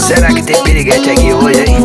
Será que tem piriguete aqui hoje, hein?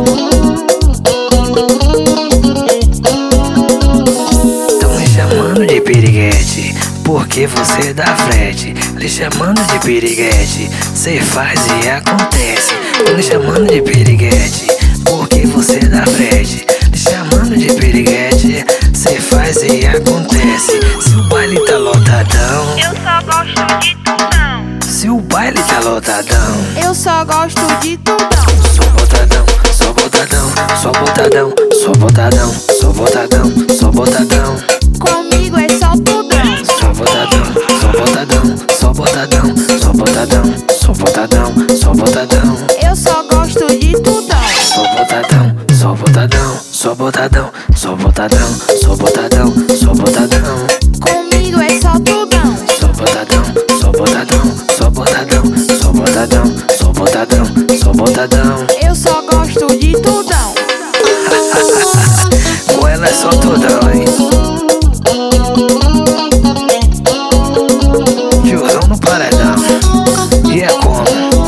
Tão me chamando de piriguete porque você dá frete. Lhe chamando de piriguete, cê faz e acontece. Tão me chamando de piriguete porque você dá frete. Lhe chamando de piriguete, cê faz e acontece. Se o baile tá lotadão, eu só gosto de tudão. se o baile tá lotadão, Eu só gosto de tudão. só botadão, só botadão, só botadão, só botadão, só botadão, só botadão. Comigo é só tudão. Só botadão, só botadão, só botadão, só botadão, só botadão, só botadão. Eu só gosto de tudão. Só botadão, só botadão, só botadão, só botadão, só botadão, só botadão. Comigo é só tudão. Só botadão, só botadão, só botadão, só botadão, só botadão, só botadão. Eu só gosto de tudão. Com ela é só tudão, hein? Tiozão no paredão. E é como?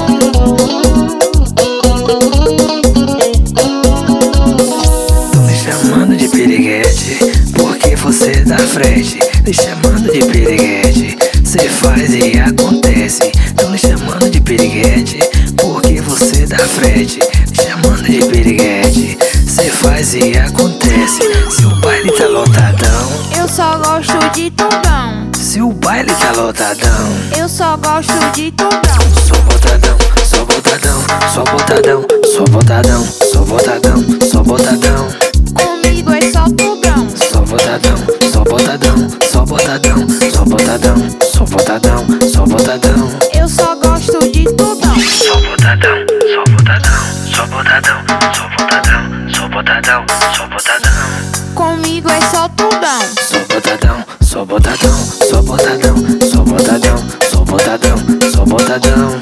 Tô me chamando de piriguete porque você dá frente. Me chamando de piriguete, cê faz e acontece. Tô me chamando de piriguete porque você dá frente. Me chamando de piriguete, cê faz e acontece. Se o baile tá lotadão, Eu só gosto de tudão. se o baile tá lotadão, Eu só gosto de tudão. só botadão, só botadão, só botadão, só botadão, só botadão, só botadão. Comigo é só tudão. Só botadão, só botadão, só botadão, só botadão, só botadão, só botadão. Eu só gosto de tudão. Só botadão, só botadão, só botadão, só botadão, só botadão, só botadão. Comigo é só tudão. Só botadão, só botadão, só botadão, só botadão, só botadão, só botadão.